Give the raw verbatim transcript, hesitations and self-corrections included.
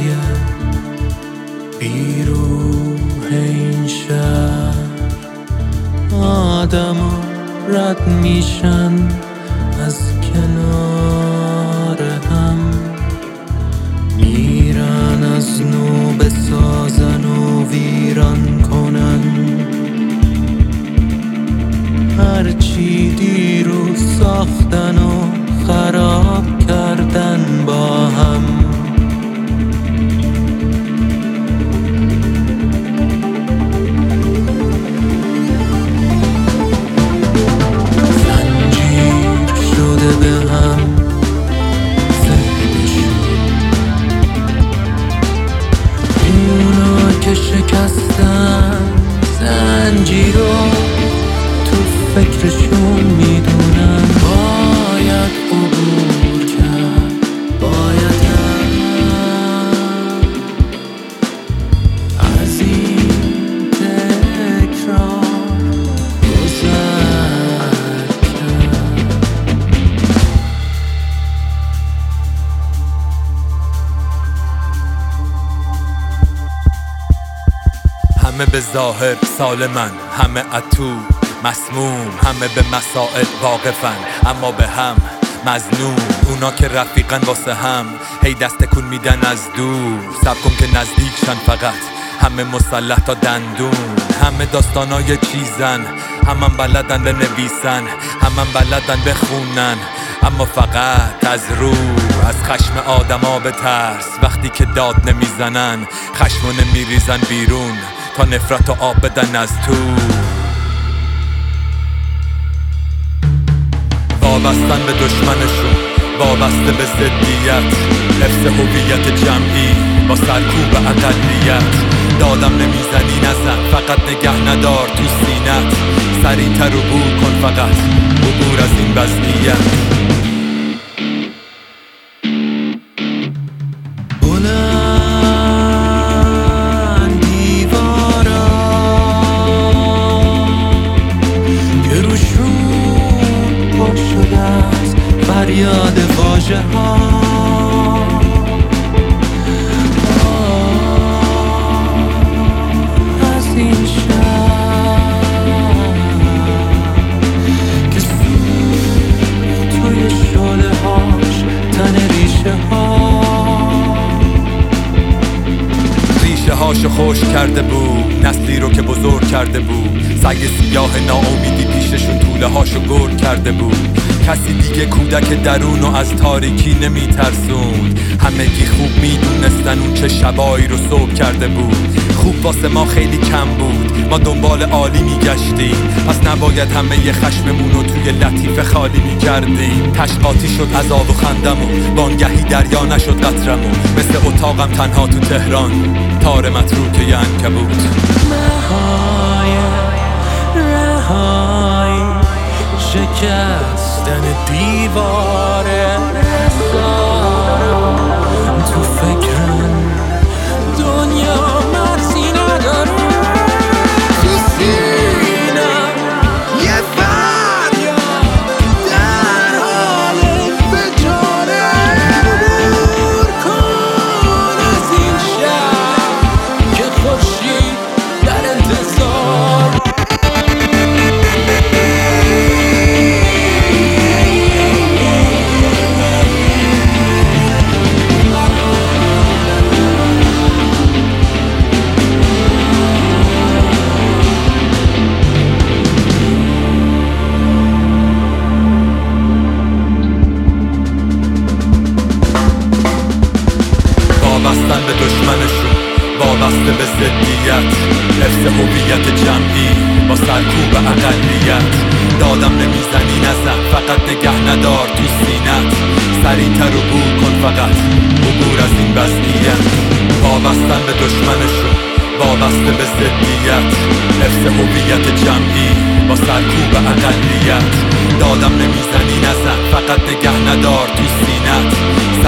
های بیروح این شهر آدم ها رد میشن از کنار هم، میرن از نو بسازن و ویران کنن هرچی دیروز ساختن و خراب کردن با هم. زنجیر شده به هم ذهنشون، اونا که شکستن زنجیر رو تو فکرشون میدونن باید عبور کرد، باید از این تکرار گذر کرد. همه به ظاهر سالمن، همه اتو مسموم، همه به مسائل واقفن اما به هم مظلوم. اونا که رفیقن واسه هم هی دست کن میدن از دور، سب کن که نزدیکشن فقط همه مسلح تا دندون. همه داستانای چیزن، همه بلدن بنویسن، همه بلدن بخونن اما فقط از رو، از خشم آدما به ترس. وقتی که داد نمیزنن خشمونه میریزن بیرون تا نفرت و آب بدن از تو. وابستن به دشمنشون، وابسته به ضدیت، حفظ هویت جمعی با سرکوب اقلیت. دادم نمیزنی نزن، فقط نگه ندار تو سینت، سریعتر عبور کن فقط عبور از این وضعیت. فریاد واژه ها از این شهر که توی شعله هاش تن ریشه ها، ریشه هاشو خوش کرده بود، نسلی رو که بزرگ کرده بود. سگ سیاه ناامیدی پیششون طوله هاشو گرد کرده بود. کسی دیگه کودک درونو از تاریکی نمیترسوند، همگی خوب میدونستن اون چه شبایی رو صبح کرده بود. خوب واسه ما خیلی کم بود، ما دنبال عالی میگشتیم، پس نباید همه ی خشممون رو توی لطیفه خالی میکردیم. تشقاطی شد عذاب و خندمون، وانگهی دریا نشد قطرمون، مثل اتاقم تنها تو تهران تار متروکه ی عنکبوت. رهای رهای شکستن دیوار رسارم تو فکرم دنیا مرزی نداره. تو سینم یه فریاد در حال فجاره، عبور کن از این شهر که خورشید در انتظار. وابستن به دشمنشون، وابسته به ضدیت، حفظ هویت جمعی با سرکوب اقلیت. دادم نمیزنی نزن، فقط نگه ندار تو سینت، سریعتر عبور کن فقط عبور از این وضعیت. وابستن به دشمنشون، وابسته به ضدیت، حفظ هویت جمعی با سرکوب اقلیت. دادم نمیزنی نزن، فقط نگه ندار تو سینت،